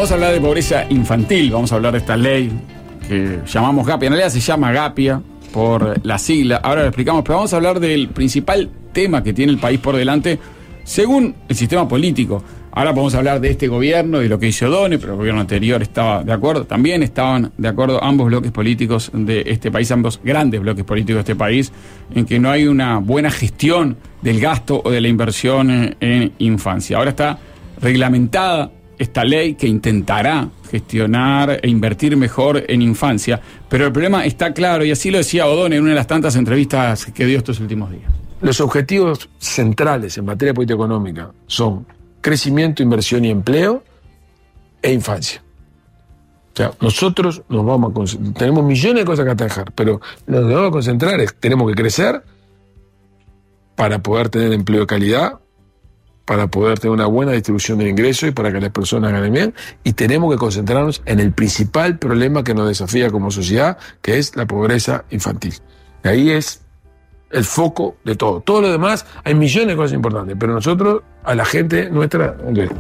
Vamos a hablar de pobreza infantil, vamos a hablar de esta ley que llamamos Gapia. En realidad se llama Gapia por la sigla, ahora lo explicamos, pero vamos a hablar del principal tema que tiene el país por delante según el sistema político. Ahora podemos hablar de este gobierno y lo que hizo O'Donnell, pero el gobierno anterior estaba de acuerdo. También estaban de acuerdo ambos bloques políticos de este país, ambos grandes bloques políticos de este país, en que no hay una buena gestión del gasto o de la inversión en infancia. Ahora está reglamentada esta ley que intentará gestionar e invertir mejor en infancia, pero el problema está claro, y así lo decía O'Donnell en una de las tantas entrevistas que dio estos últimos días. Los objetivos centrales en materia de política económica son crecimiento, inversión y empleo e infancia. O sea, nosotros nos vamos a concentrar, tenemos millones de cosas que atajar, pero lo que vamos a concentrar es, tenemos que crecer para poder tener empleo de calidad, para poder tener una buena distribución del ingreso y para que las personas ganen bien, y tenemos que concentrarnos en el principal problema que nos desafía como sociedad, que es la pobreza infantil. Y ahí es el foco de todo. Todo lo demás, hay millones de cosas importantes, pero nosotros, a la gente nuestra...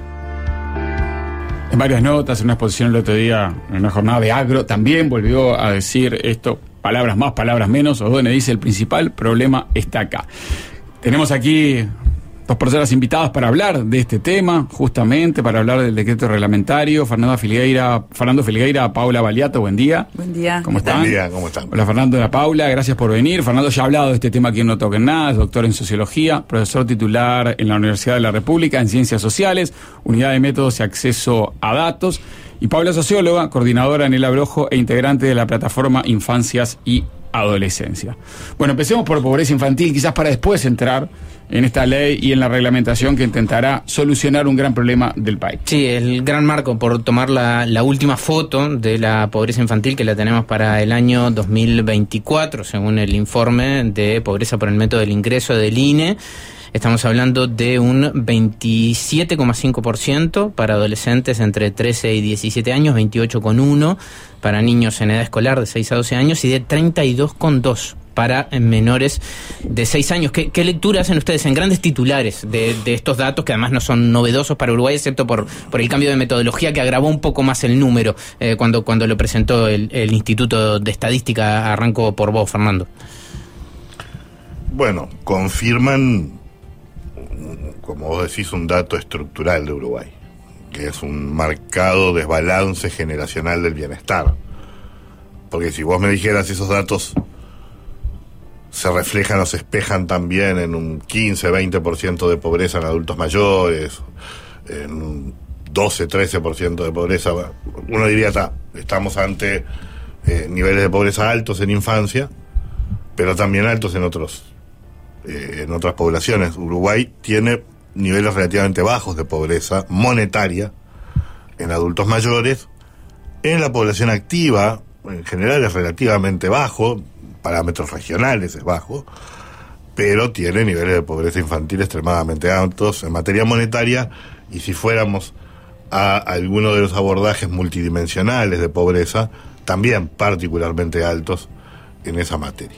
En varias notas, en una exposición el otro día, en una jornada de agro, también volvió a decir esto, palabras más, palabras menos. O'Donnell dice, el principal problema está acá. Tenemos aquí dos personas invitadas para hablar de este tema, justamente para hablar del decreto reglamentario. Fernando Filgueira, Paula Baliato, buen día. Buen día. ¿Cómo están? Buen día, ¿cómo están? Hola Fernando, hola Paula, gracias por venir. Fernando ya ha hablado de este tema aquí en No Toquen Nada, es doctor en Sociología, profesor titular en la Universidad de la República en Ciencias Sociales, Unidad de Métodos y Acceso a Datos. Y Paula, socióloga, coordinadora en el Abrojo e integrante de la plataforma Infancias y Adolescencia. Bueno, empecemos por pobreza infantil, quizás para después entrar en esta ley y en la reglamentación que intentará solucionar un gran problema del país. Sí, el gran marco, por tomar la última foto de la pobreza infantil, que la tenemos para el año 2024, según el informe de pobreza por el método del ingreso del INE. Estamos hablando de un 27,5% para adolescentes entre 13 y 17 años, 28,1% para niños en edad escolar de 6 a 12 años y de 32,2% para menores de 6 años. ¿Qué lectura hacen ustedes en grandes titulares de estos datos, que además no son novedosos para Uruguay, excepto por el cambio de metodología que agravó un poco más el número cuando lo presentó el Instituto de Estadística? Arranco por vos, Fernando. Bueno, confirman, como vos decís, un dato estructural de Uruguay, que es un marcado desbalance generacional del bienestar. Porque si vos me dijeras esos datos se reflejan o se espejan también en un 15-20% de pobreza en adultos mayores, en un 12-13% de pobreza, uno diría, estamos ante niveles de pobreza altos en infancia, pero también altos en otras poblaciones. Uruguay tiene niveles relativamente bajos de pobreza monetaria en adultos mayores. En la población activa, en general, es relativamente bajo, parámetros regionales es bajo, pero tiene niveles de pobreza infantil extremadamente altos en materia monetaria, y si fuéramos a alguno de los abordajes multidimensionales de pobreza, también particularmente altos en esa materia.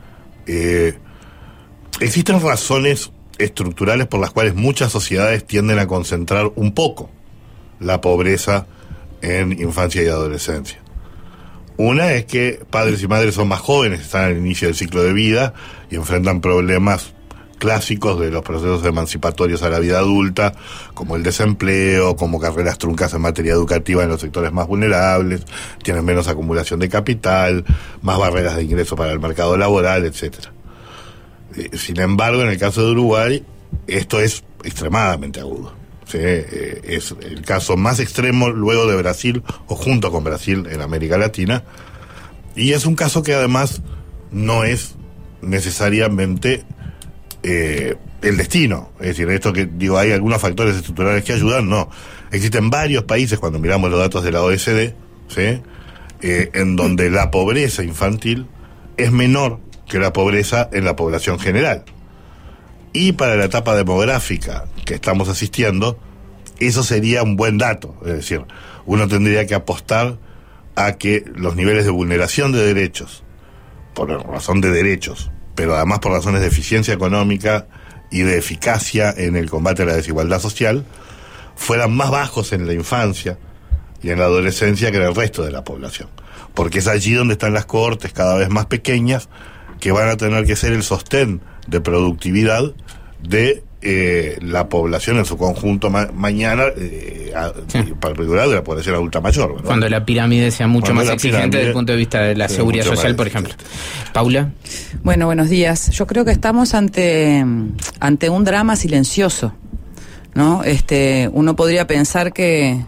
Existen razones estructurales por las cuales muchas sociedades tienden a concentrar un poco la pobreza en infancia y adolescencia. Una es que padres y madres son más jóvenes, están al inicio del ciclo de vida y enfrentan problemas clásicos de los procesos emancipatorios a la vida adulta, como el desempleo, como carreras truncas en materia educativa en los sectores más vulnerables, tienen menos acumulación de capital, más barreras de ingreso para el mercado laboral, etcétera. Sin embargo, en el caso de Uruguay, esto es extremadamente agudo. ¿Sí? Es el caso más extremo luego de Brasil, o junto con Brasil, en América Latina, y es un caso que además no es necesariamente el destino. Es decir, esto que digo, hay algunos factores estructurales que ayudan, no. Existen varios países, cuando miramos los datos de la OECD, ¿sí? En donde la pobreza infantil es menor que la pobreza en la población general. Y para la etapa demográfica que estamos asistiendo, eso sería un buen dato. Es decir, uno tendría que apostar a que los niveles de vulneración de derechos, por razón de derechos, pero además por razones de eficiencia económica y de eficacia en el combate a la desigualdad social, fueran más bajos en la infancia, y en la adolescencia que en el resto de la población. Porque es allí donde están las cohortes cada vez más pequeñas que van a tener que ser el sostén de productividad de la población en su conjunto mañana, particular de la población adulta mayor, ¿verdad? Cuando la pirámide sea mucho más exigente desde el punto de vista de la seguridad social, por ejemplo. Paula. Bueno, buenos días. Yo creo que estamos ante un drama silencioso, ¿no? Uno podría pensar que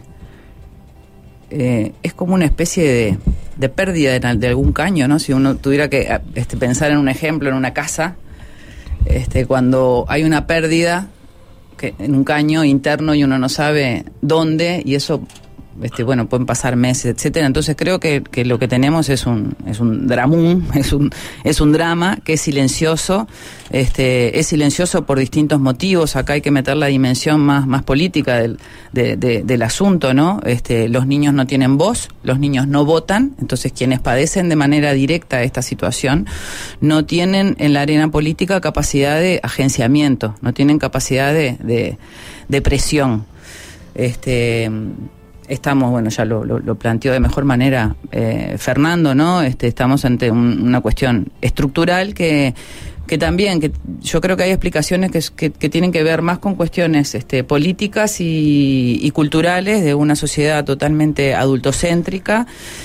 es como una especie de pérdida de algún caño, ¿no? Si uno tuviera que pensar en un ejemplo, en una casa, cuando hay una pérdida en un caño interno y uno no sabe dónde, y eso pueden pasar meses, etcétera. Entonces creo que lo que tenemos es un dramón, es un drama que es silencioso, es silencioso por distintos motivos. Acá hay que meter la dimensión más política del asunto, ¿no? Los niños no tienen voz, los niños no votan, entonces quienes padecen de manera directa esta situación no tienen en la arena política capacidad de agenciamiento, no tienen capacidad de presión. Estamos, ya lo planteó de mejor manera Fernando, ¿no? Estamos ante una cuestión estructural que también, que yo creo que hay explicaciones que tienen que ver más con cuestiones políticas y culturales de una sociedad totalmente adultocéntrica,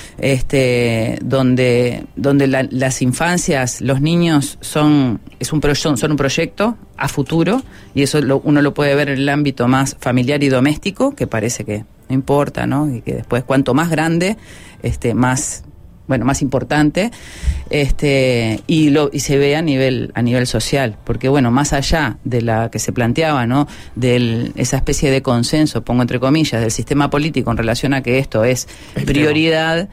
donde las infancias, los niños son un proyecto a futuro, y eso uno lo puede ver en el ámbito más familiar y doméstico, que parece que no importa, ¿no? Y que después cuanto más grande, más importante, y se ve a nivel social, porque más allá de la que se planteaba, ¿no? Esa especie de consenso, pongo entre comillas, del sistema político en relación a que esto es prioridad,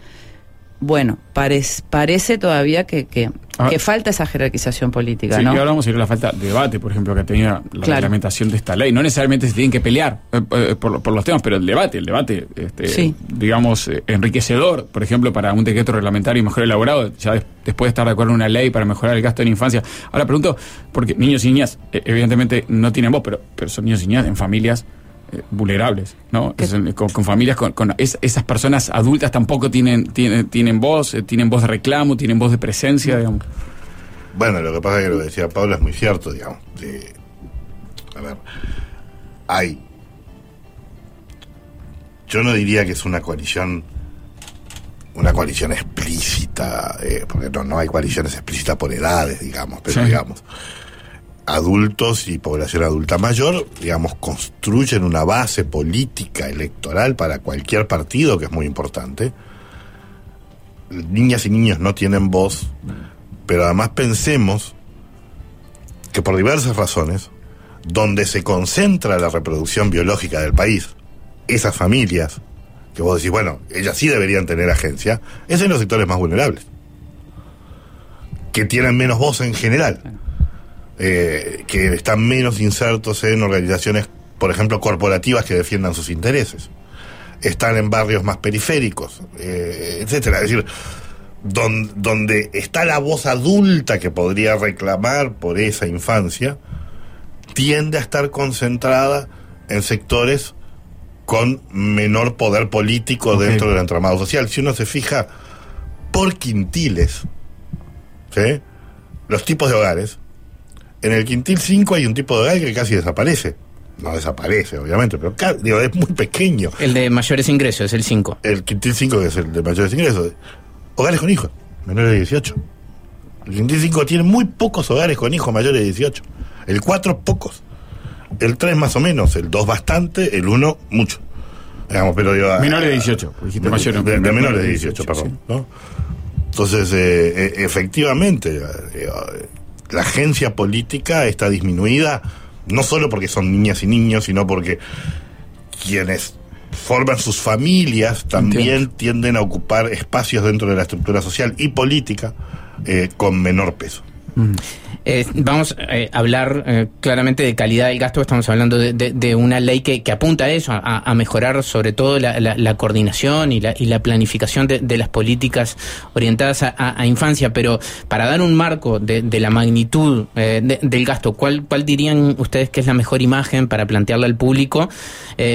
parece todavía que falta esa jerarquización política, sí, ¿no? Y ahora vamos a ir a la falta de debate, por ejemplo, que tenía la reglamentación de esta ley. No necesariamente se tienen que pelear por los temas, pero el debate, sí, digamos, enriquecedor, por ejemplo, para un decreto reglamentario mejor elaborado, ya después de estar de acuerdo en una ley para mejorar el gasto en infancia. Ahora pregunto, porque niños y niñas, evidentemente, no tienen voz, pero son niños y niñas en familias vulnerables, ¿no? Con familias, con esas personas adultas tampoco tienen voz, tienen voz de reclamo, tienen voz de presencia, digamos. Bueno, lo que pasa es que lo que decía Paula es muy cierto, digamos. Yo no diría que es una coalición explícita, porque no hay coaliciones explícitas por edades, digamos, pero digamos, adultos y población adulta mayor, digamos, construyen una base política electoral para cualquier partido, que es muy importante. Niñas y niños no tienen voz, pero además pensemos que por diversas razones, donde se concentra la reproducción biológica del país, esas familias, que vos decís, ellas sí deberían tener agencia, es en los sectores más vulnerables, que tienen menos voz en general. Que están menos insertos en organizaciones, por ejemplo, corporativas que defiendan sus intereses. Están en barrios más periféricos, etcétera. Es decir, donde está la voz adulta que podría reclamar por esa infancia, tiende a estar concentrada en sectores con menor poder político dentro del entramado social. Si uno se fija por quintiles, ¿sí?, los tipos de hogares, en el quintil 5 hay un tipo de hogar que casi desaparece. No desaparece, obviamente, pero es muy pequeño. El de mayores ingresos, es el 5. El quintil 5, que es el de mayores ingresos. Hogares con hijos, menores de 18. El quintil 5 tiene muy pocos hogares con hijos mayores de 18. El 4, pocos. El 3, más o menos. El 2, bastante. El 1, mucho. Digamos, pero menores de 18. Dijiste mayores. De menores de 18, perdón. Sí. ¿No? Entonces, efectivamente, la agencia política está disminuida, no solo porque son niñas y niños, sino porque quienes forman sus familias también tienden a ocupar espacios dentro de la estructura social y política con menor peso. Vamos a hablar claramente de calidad del gasto. Estamos hablando de una ley que apunta a eso, a mejorar sobre todo la coordinación y la planificación de las políticas orientadas a infancia, pero para dar un marco de la magnitud del gasto, ¿cuál dirían ustedes que es la mejor imagen para plantearla al público?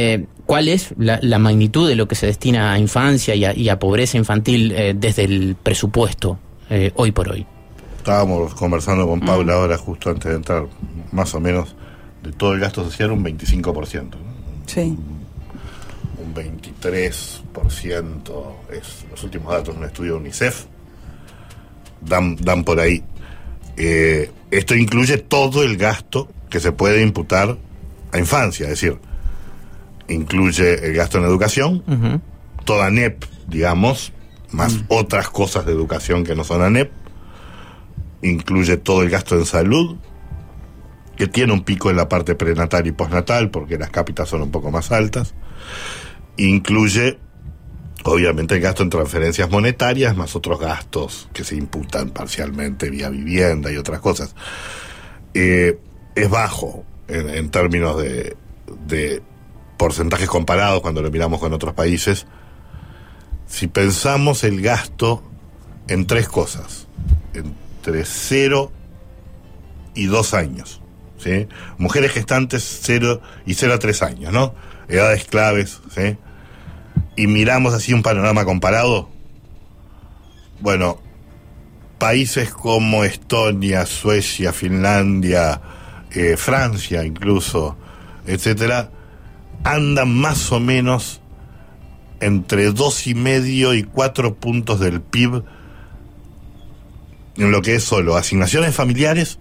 ¿cuál es la magnitud de lo que se destina a infancia y a pobreza infantil desde el presupuesto hoy por hoy? Estábamos conversando con Paula ahora, justo antes de entrar, más o menos, de todo el gasto social, un 25%, ¿no? Sí. Un 23% es los últimos datos de un estudio de UNICEF, dan por ahí. Esto incluye todo el gasto que se puede imputar a infancia, es decir, incluye el gasto en educación, toda ANEP, digamos, más otras cosas de educación que no son ANEP, incluye todo el gasto en salud, que tiene un pico en la parte prenatal y postnatal, porque las cápitas son un poco más altas, incluye obviamente el gasto en transferencias monetarias, más otros gastos que se imputan parcialmente vía vivienda y otras cosas. Es bajo en términos de porcentajes comparados cuando lo miramos con otros países. Si pensamos el gasto en tres cosas, entre 0 y 2 años, ¿sí? Mujeres gestantes 0 a 3 años, ¿no? Edades claves, ¿sí? Y miramos así un panorama comparado, bueno, países como Estonia, Suecia, Finlandia, Francia incluso, etcétera, andan más o menos entre 2,5 y 4 puntos del PIB en lo que es solo asignaciones familiares,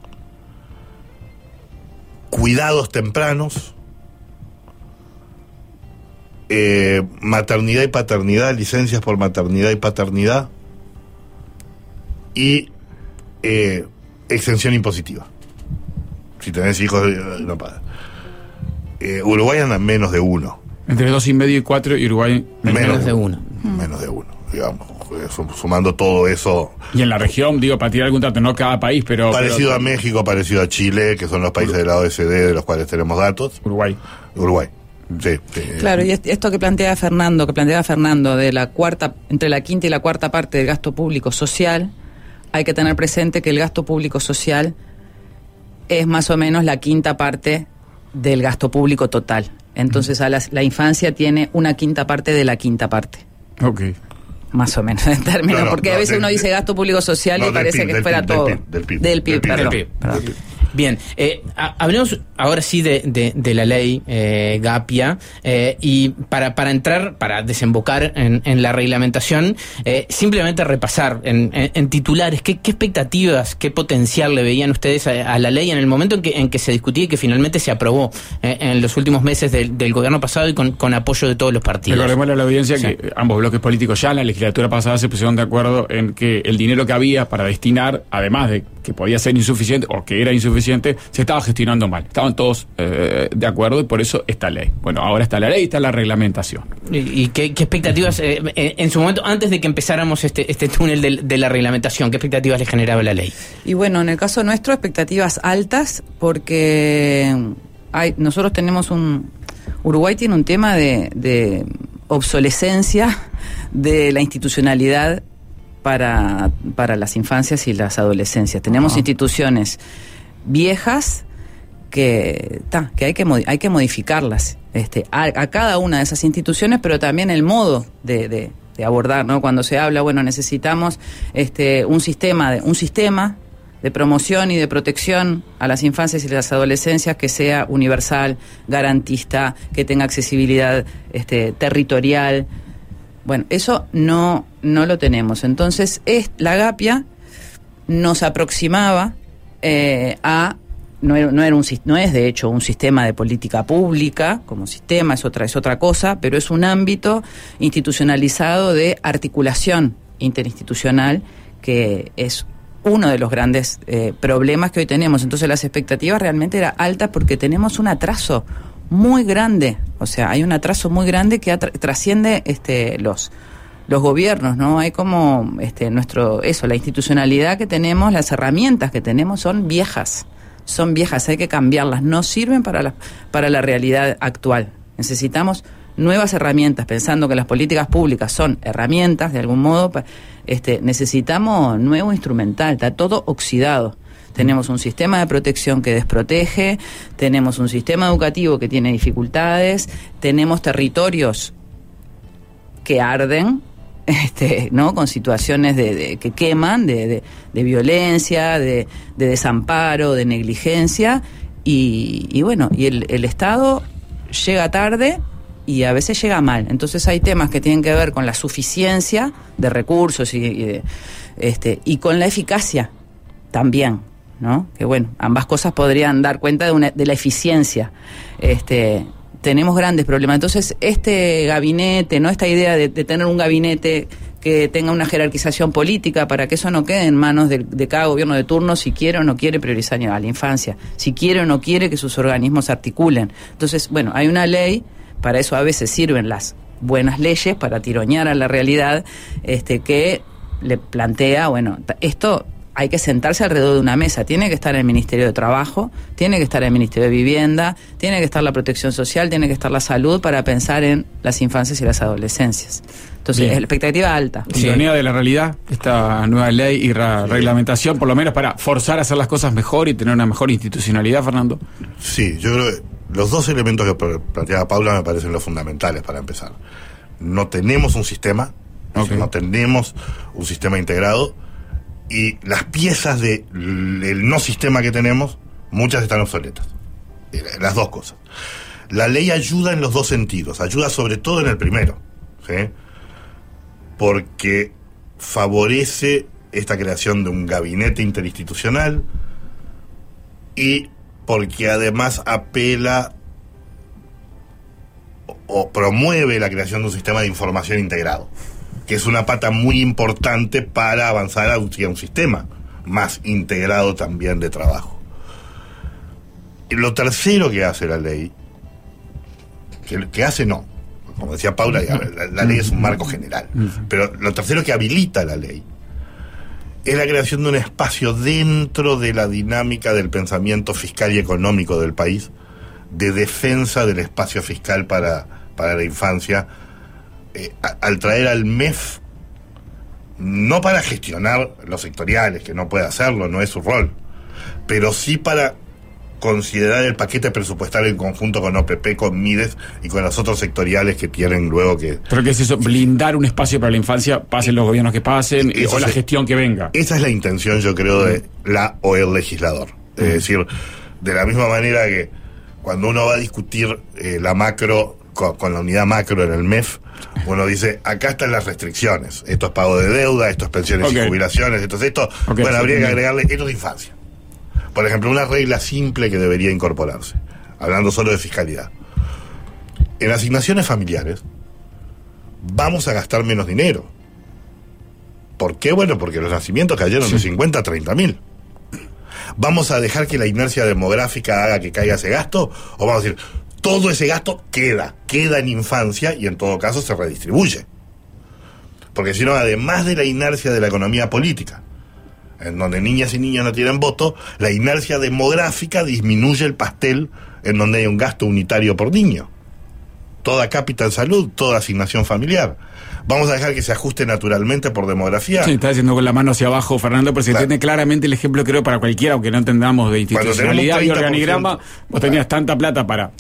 cuidados tempranos, maternidad y paternidad, licencias por maternidad y paternidad, y exención impositiva. Si tenés hijos, no pagas. Uruguay anda en menos de 1. Entre 2,5 y 4, y Uruguay menos de 1. Menos de 1, digamos. Sumando todo eso. Y en la región, digo, para tirar algún dato, no cada país, pero... Parecido a México, parecido a Chile, que son los países de la OECD de los cuales tenemos datos. Uruguay. Sí. Claro, y esto que planteaba Fernando, de la cuarta, entre la quinta y la cuarta parte del gasto público social, hay que tener presente que el gasto público social es más o menos la quinta parte del gasto público total. Entonces la infancia tiene una quinta parte de la quinta parte. Ok. Más o menos, en términos, porque a veces uno dice gasto público social y parece que fuera todo. Del PIB. Bien, hablemos ahora sí de la ley Gapia, y para entrar, para desembocar en la reglamentación, simplemente repasar en titulares qué expectativas, qué potencial le veían ustedes a la ley en el momento en que se discutía y que finalmente se aprobó en los últimos meses del gobierno pasado y con apoyo de todos los partidos. Recordemos a la audiencia que ambos bloques políticos ya en la legislatura pasada se pusieron de acuerdo en que el dinero que había para destinar, además de que podía ser insuficiente o que era insuficiente, se estaba gestionando mal. Estaban todos de acuerdo y por eso esta ley. Bueno, ahora está la ley y está la reglamentación. ¿Y qué expectativas, en su momento, antes de que empezáramos este túnel de la reglamentación, qué expectativas le generaba la ley? Y bueno, en el caso nuestro, expectativas altas, porque nosotros tenemos Uruguay tiene un tema de obsolescencia de la institucionalidad para las infancias y las adolescencias. Tenemos instituciones viejas que hay que modificarlas a cada una de esas instituciones, pero también el modo de abordar, ¿no? Cuando se habla, bueno, necesitamos un sistema de promoción y de protección a las infancias y las adolescencias que sea universal, garantista, que tenga accesibilidad territorial. Bueno, eso no lo tenemos. Entonces, la Gapia nos aproximaba no es de hecho un sistema de política pública como sistema, es otra cosa, pero es un ámbito institucionalizado de articulación interinstitucional que es uno de los grandes problemas que hoy tenemos. Entonces las expectativas realmente eran altas porque tenemos un atraso muy grande, o sea, hay un atraso muy grande que trasciende los gobiernos, ¿no? Hay como la institucionalidad que tenemos, las herramientas que tenemos son viejas, hay que cambiarlas, no sirven para la realidad actual. Necesitamos nuevas herramientas, pensando que las políticas públicas son herramientas de algún modo, necesitamos nuevo instrumental, está todo oxidado. Tenemos un sistema de protección que desprotege, tenemos un sistema educativo que tiene dificultades, tenemos territorios que arden, ¿no? Con situaciones que queman, de violencia, de desamparo, de negligencia, y bueno, y el Estado llega tarde y a veces llega mal. Entonces hay temas que tienen que ver con la suficiencia de recursos y con la eficacia también, ¿no? Que bueno, ambas cosas podrían dar cuenta de la eficiencia. Tenemos grandes problemas. Entonces, este gabinete, ¿no? Esta idea de tener un gabinete que tenga una jerarquización política para que eso no quede en manos de cada gobierno de turno, si quiere o no quiere priorizar a la infancia, si quiere o no quiere que sus organismos se articulen. Entonces, bueno, hay una ley, para eso a veces sirven las buenas leyes, para tironear a la realidad, que le plantea, bueno, esto hay que sentarse alrededor de una mesa. Tiene que estar el Ministerio de Trabajo, tiene que estar el Ministerio de Vivienda, tiene que estar la Protección Social, tiene que estar la Salud para pensar en las infancias y las adolescencias. Entonces, es la expectativa alta. Ironía de la realidad, esta nueva ley y reglamentación, por lo menos para forzar a hacer las cosas mejor y tener una mejor institucionalidad, Fernando. Sí, yo creo que los dos elementos que planteaba Paula me parecen los fundamentales para empezar. No tenemos un sistema, no tenemos un sistema integrado, y las piezas del no sistema que tenemos, muchas están obsoletas. Las dos cosas. La ley ayuda en los dos sentidos, ayuda sobre todo en el primero, ¿sí? Porque favorece esta creación de un gabinete interinstitucional y porque además apela o promueve la creación de un sistema de información integrado, que es una pata muy importante para avanzar a un sistema más integrado también de trabajo. Y lo tercero que hace la ley, que hace no, como decía Paula, la ley es un marco general, pero lo tercero que habilita la ley es la creación de un espacio dentro de la dinámica del pensamiento fiscal y económico del país, de defensa del espacio fiscal para la infancia, al traer al MEF, no para gestionar los sectoriales, que no puede hacerlo, no es su rol, pero sí para considerar el paquete presupuestario en conjunto con OPP, con MIDES y con los otros sectoriales que tienen luego que... ¿Pero qué es eso? Blindar un espacio para la infancia, pasen los gobiernos que pasen, o la gestión que venga. Esa es la intención, yo creo, de la o el legislador. Es decir, de la misma manera que cuando uno va a discutir la macro con la unidad macro en el MEF, uno dice, acá están las restricciones, esto es pago de deuda, esto es pensiones y jubilaciones, entonces esto, bueno, habría que agregarle, esto es infancia. Por ejemplo, una regla simple que debería incorporarse, hablando solo de fiscalidad. En asignaciones familiares vamos a gastar menos dinero. ¿Por qué? Bueno, porque los nacimientos cayeron de 50 a 30.000. ¿Vamos a dejar que la inercia demográfica haga que caiga ese gasto? ¿O vamos a decir, todo ese gasto queda en infancia y en todo caso se redistribuye? Porque si no, además de la inercia de la economía política, en donde niñas y niños no tienen voto, la inercia demográfica disminuye el pastel en donde hay un gasto unitario por niño. Toda cápita en salud, toda asignación familiar. Vamos a dejar que se ajuste naturalmente por demografía. Sí, está diciendo con la mano hacia abajo, Fernando, pero se entiende claramente el ejemplo, creo, para cualquiera, aunque no entendamos de institucionalidad y organigrama. Vos tenías tanta plata para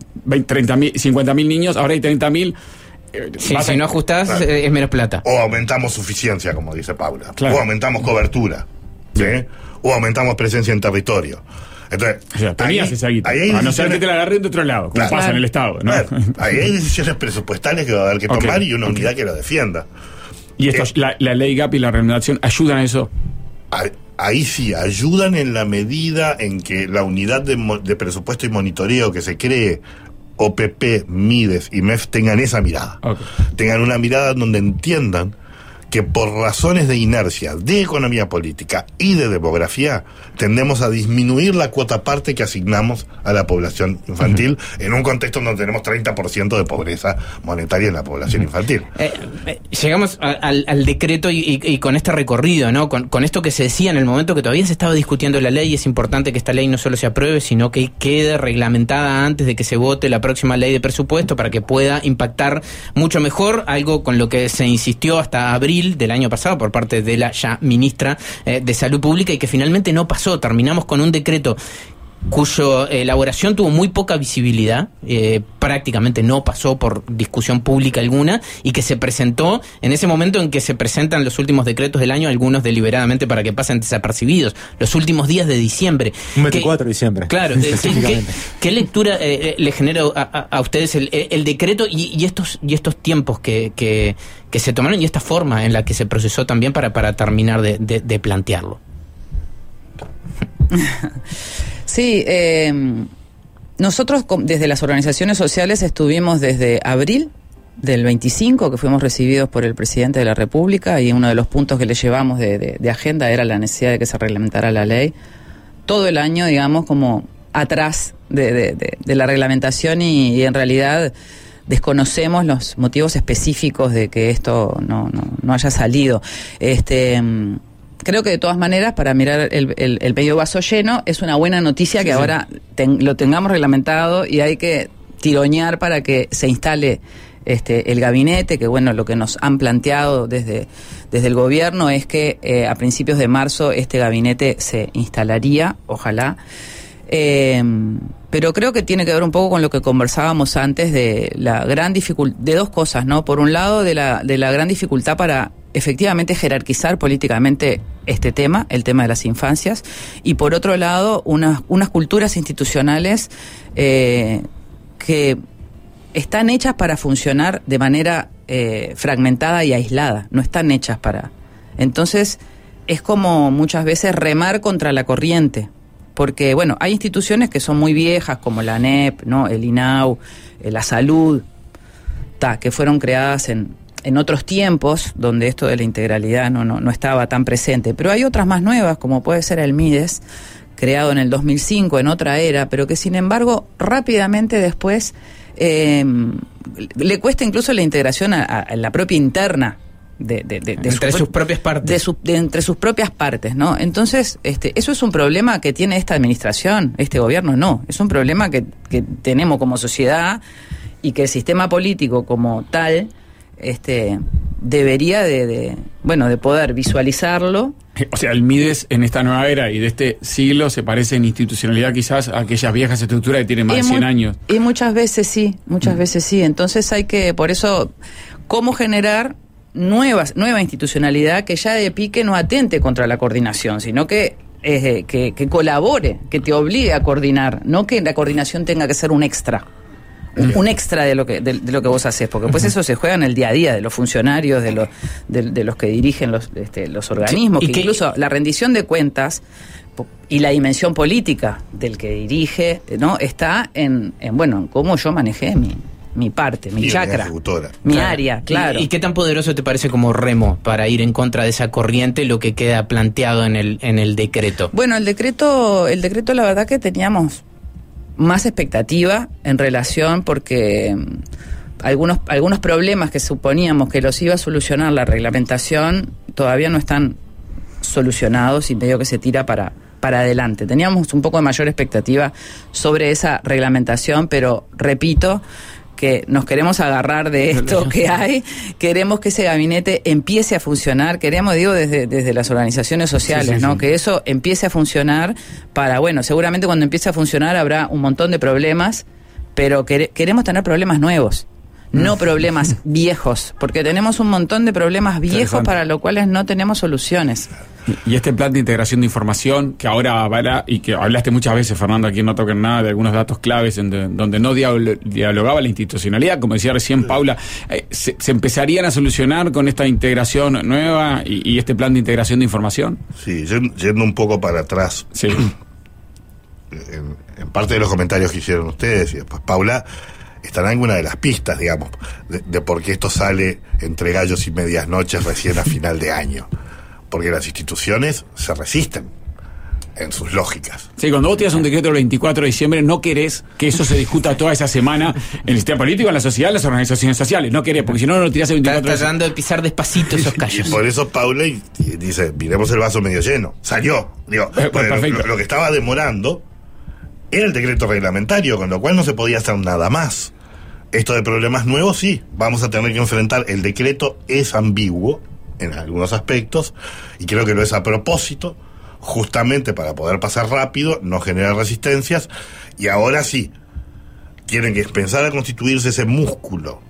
50.000 niños, ahora hay 30.000. Si no ajustás, es menos plata. O aumentamos suficiencia, como dice Paula. O aumentamos cobertura. ¿Sí? O aumentamos presencia en territorio. Entonces, o sea, tenías esa guita, a no ser que te la agarren de otro lado, como pasa en el Estado, ¿no? Ahí hay decisiones presupuestales que va a haber que tomar y una unidad que lo defienda. ¿Y esto, la ley GAP y la reglamentación ayudan a eso? Ahí sí, ayudan en la medida en que la unidad de presupuesto y monitoreo que se cree, OPP, MIDES y MEF, tengan esa mirada. Tengan una mirada donde entiendan que por razones de inercia, de economía política y de demografía, tendemos a disminuir la cuota parte que asignamos a la población infantil en un contexto donde tenemos 30% de pobreza monetaria en la población infantil. Llegamos al decreto y con este recorrido, ¿no? Con esto que se decía en el momento que todavía se estaba discutiendo la ley. Es importante que esta ley no solo se apruebe, sino que quede reglamentada antes de que se vote la próxima ley de presupuesto para que pueda impactar mucho mejor, algo con lo que se insistió hasta abril abril del año pasado por parte de la ya ministra de Salud Pública y que finalmente no pasó. Terminamos con un decreto cuya elaboración tuvo muy poca visibilidad, prácticamente no pasó por discusión pública alguna, y que se presentó en ese momento en que se presentan los últimos decretos del año, algunos deliberadamente para que pasen desapercibidos, los últimos días de diciembre. Un 24 de diciembre. Claro, ¿qué lectura le genera a ustedes el decreto y estos tiempos que se tomaron y esta forma en la que se procesó también para terminar de plantearlo? Sí, nosotros desde las organizaciones sociales estuvimos desde abril del 25, que fuimos recibidos por el presidente de la República, y uno de los puntos que le llevamos de agenda era la necesidad de que se reglamentara la ley. Todo el año, digamos, como atrás de la reglamentación y en realidad desconocemos los motivos específicos de que esto no haya salido. Creo que de todas maneras, para mirar el medio vaso lleno, es una buena noticia que ahora lo tengamos reglamentado y hay que tironear para que se instale el gabinete, que bueno, lo que nos han planteado desde el gobierno es que a principios de marzo este gabinete se instalaría, ojalá. Pero creo que tiene que ver un poco con lo que conversábamos antes de la gran dificultad, de dos cosas, ¿no? Por un lado, de la gran dificultad para efectivamente jerarquizar políticamente este tema, el tema de las infancias, y por otro lado, unas culturas institucionales que están hechas para funcionar de manera fragmentada y aislada, no están hechas para... Entonces, es como muchas veces remar contra la corriente, porque, bueno, hay instituciones que son muy viejas, como la ANEP, ¿no? El INAU, la salud, que fueron creadas en otros tiempos, donde esto de la integralidad no estaba tan presente. Pero hay otras más nuevas, como puede ser el MIDES, creado en el 2005, en otra era, pero que, sin embargo, rápidamente después le cuesta incluso la integración a la propia interna entre sus propias partes. Entre sus propias partes, ¿no? Entonces, eso es un problema que tiene esta administración, este gobierno no. Es un problema que tenemos como sociedad y que el sistema político como tal debería de poder visualizarlo. O sea, el MIDES en esta nueva era y de este siglo se parece en institucionalidad quizás a aquellas viejas estructuras que tienen más de 100 años. Y muchas veces sí. Entonces hay que, por eso, cómo generar nueva institucionalidad que ya de pique no atente contra la coordinación, sino que colabore, que te obligue a coordinar, no que la coordinación tenga que ser un extra. Un extra de lo que vos haces, porque pues eso se juega en el día a día de los funcionarios, de los que dirigen los organismos, que incluso la rendición de cuentas y la dimensión política del que dirige, ¿no? Está en cómo yo manejé mi parte, mi chakra, mi área, claro. ¿Y qué tan poderoso te parece como remo para ir en contra de esa corriente lo que queda planteado en el decreto? Bueno, el decreto la verdad que teníamos más expectativa en relación porque algunos problemas que suponíamos que los iba a solucionar la reglamentación todavía no están solucionados y medio que se tira para adelante. Teníamos un poco de mayor expectativa sobre esa reglamentación, pero repito que nos queremos agarrar de esto que hay, queremos que ese gabinete empiece a funcionar, queremos, desde las organizaciones sociales, ¿no? Que eso empiece a funcionar seguramente cuando empiece a funcionar habrá un montón de problemas, pero queremos tener problemas nuevos, no problemas viejos, porque tenemos un montón de problemas viejos para los cuales no tenemos soluciones. Y este plan de integración de información que ahora va y que hablaste muchas veces, Fernando, aquí en No Toquen Nada, de algunos datos claves donde no dialogaba la institucionalidad, como decía recién Paula, ¿se empezarían a solucionar con esta integración nueva y este plan de integración de información? Sí, yendo un poco para atrás, sí. en parte de los comentarios que hicieron ustedes y después Paula, estará en alguna de las pistas, digamos, de por qué esto sale entre gallos y medias noches recién a final de año. Porque las instituciones se resisten en sus lógicas. Sí, cuando vos tiras un decreto el 24 de diciembre, no querés que eso se discuta toda esa semana en el sistema político, en la sociedad, en las organizaciones sociales. No querés, porque si no lo tirás el 24 de diciembre. Estás tratando de pisar despacito esos callos. Y por eso Paula dice, miremos el vaso medio lleno. Salió. Lo que estaba demorando era el decreto reglamentario, con lo cual no se podía hacer nada más. Esto de problemas nuevos, sí, vamos a tener que enfrentar. El decreto es ambiguo, en algunos aspectos, y creo que lo es a propósito, justamente para poder pasar rápido, no generar resistencias, y ahora sí, tienen que empezar a constituirse ese músculo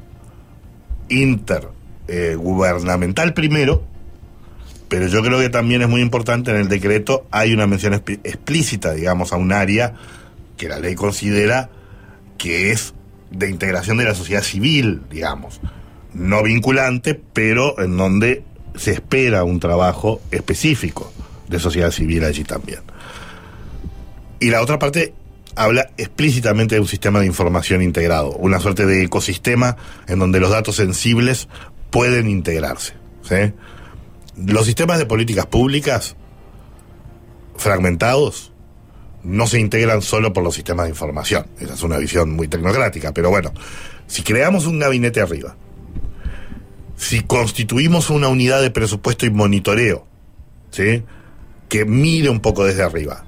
intergubernamental primero, pero yo creo que también es muy importante, en el decreto hay una mención explícita, digamos, a un área que la ley considera que es de integración de la sociedad civil, digamos, no vinculante, pero en donde se espera un trabajo específico de sociedad civil allí también. Y la otra parte habla explícitamente de un sistema de información integrado, una suerte de ecosistema en donde los datos sensibles pueden integrarse, ¿sí? Los sistemas de políticas públicas fragmentados no se integran solo por los sistemas de información. Esa es una visión muy tecnocrática, pero bueno, si creamos un gabinete arriba, si constituimos una unidad de presupuesto y monitoreo, ¿sí?, que mire un poco desde arriba,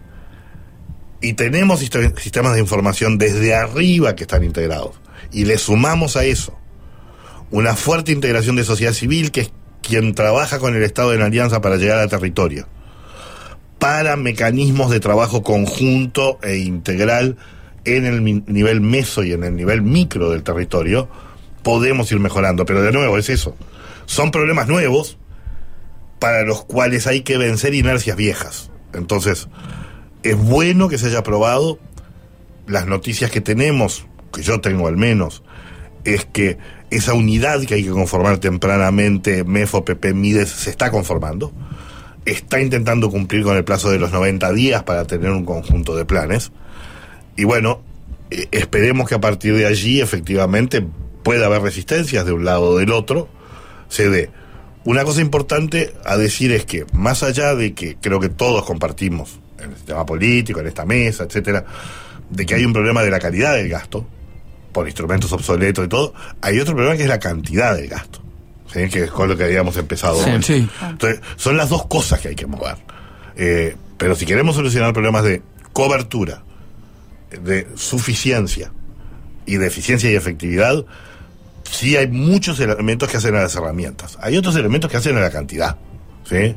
y tenemos sistemas de información desde arriba que están integrados, y le sumamos a eso una fuerte integración de sociedad civil, que es quien trabaja con el Estado en alianza para llegar al territorio, para mecanismos de trabajo conjunto e integral en el nivel meso y en el nivel micro del territorio, podemos ir mejorando. Pero de nuevo es eso, son problemas nuevos para los cuales hay que vencer inercias viejas. Entonces es bueno que se haya aprobado. Las noticias que tenemos, que yo tengo al menos, es que esa unidad que hay que conformar tempranamente, MEFO, PP, MIDES, se está conformando, está intentando cumplir con el plazo de los 90 días para tener un conjunto de planes, y bueno, esperemos que a partir de allí efectivamente pueda haber resistencias de un lado o del otro, se dé. Una cosa importante a decir es que, más allá de que creo que todos compartimos en el sistema político, en esta mesa, etcétera, de que hay un problema de la calidad del gasto, por instrumentos obsoletos y todo, hay otro problema que es la cantidad del gasto, ¿sí?, que es con lo que habíamos empezado hoy. Sí. Entonces, son las dos cosas que hay que mover. Pero si queremos solucionar problemas de cobertura, de suficiencia y de eficiencia y efectividad, sí hay muchos elementos que hacen a las herramientas. Hay otros elementos que hacen a la cantidad, ¿sí?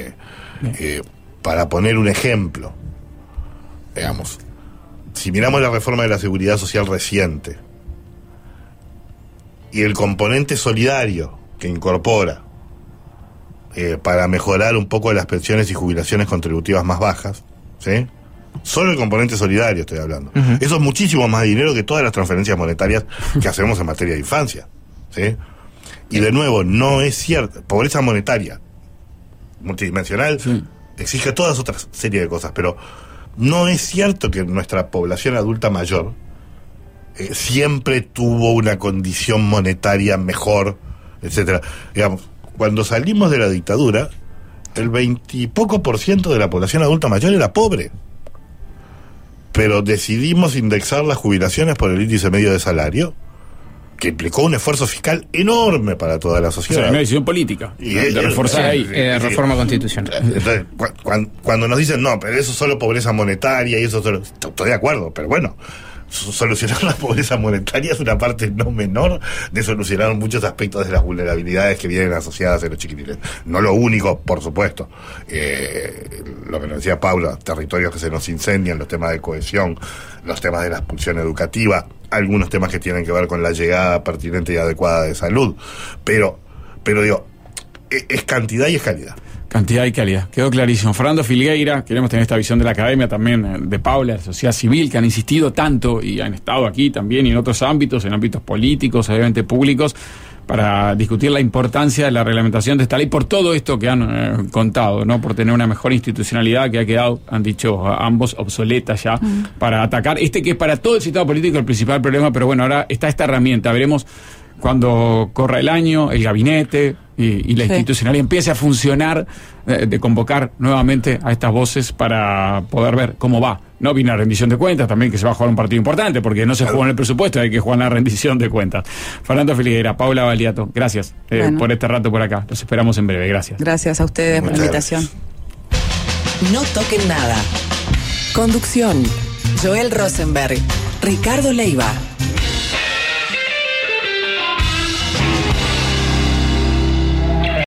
Para poner un ejemplo, digamos, si miramos la reforma de la seguridad social reciente y el componente solidario que incorpora para mejorar un poco las pensiones y jubilaciones contributivas más bajas, ¿sí?, solo el componente solidario estoy hablando. Uh-huh. Eso es muchísimo más dinero que todas las transferencias monetarias que hacemos en materia de infancia, ¿sí? Y de nuevo, no es cierto, pobreza monetaria multidimensional, sí, exige todas otras serie de cosas, pero no es cierto que nuestra población adulta mayor siempre tuvo una condición monetaria mejor, etcétera. Digamos, cuando salimos de la dictadura, el 20 y poco % de la población adulta mayor era pobre. Pero decidimos indexar las jubilaciones por el índice medio de salario, que implicó un esfuerzo fiscal enorme para toda la sociedad. O sea, una decisión política. Y de reforzar ahí. Reforma constitucional. Entonces, cuando nos dicen, no, pero eso es solo pobreza monetaria y eso solo... Estoy de acuerdo, pero bueno, solucionar la pobreza monetaria es una parte no menor de solucionar muchos aspectos de las vulnerabilidades que vienen asociadas a los chiquitines. No lo único, por supuesto. Lo que nos decía Paula, territorios que se nos incendian, los temas de cohesión, los temas de la expulsión educativa, algunos temas que tienen que ver con la llegada pertinente y adecuada de salud. Pero digo, es cantidad y es calidad. Cantidad y calidad. Quedó clarísimo. Fernando Filgueira, queremos tener esta visión de la academia también, de Paula, la sociedad civil, que han insistido tanto y han estado aquí también y en otros ámbitos, en ámbitos políticos, obviamente públicos, para discutir la importancia de la reglamentación de esta ley por todo esto que han contado, ¿no? Por tener una mejor institucionalidad que ha quedado, han dicho ambos, obsoleta ya, para atacar que es para todo el sistema político el principal problema, pero bueno, ahora está esta herramienta. Veremos cuando corra el año, el gabinete y la institucionalidad empiece a funcionar, de convocar nuevamente a estas voces para poder ver cómo va. No viene la rendición de cuentas, también que se va a jugar un partido importante, porque no se juega en el presupuesto, hay que jugar en la rendición de cuentas. Fernando Filgueira, Paula Baliato, gracias por este rato por acá. Los esperamos en breve, gracias. Gracias a ustedes por la invitación. No toquen nada. Conducción: Joel Rosenberg, Ricardo Leiva.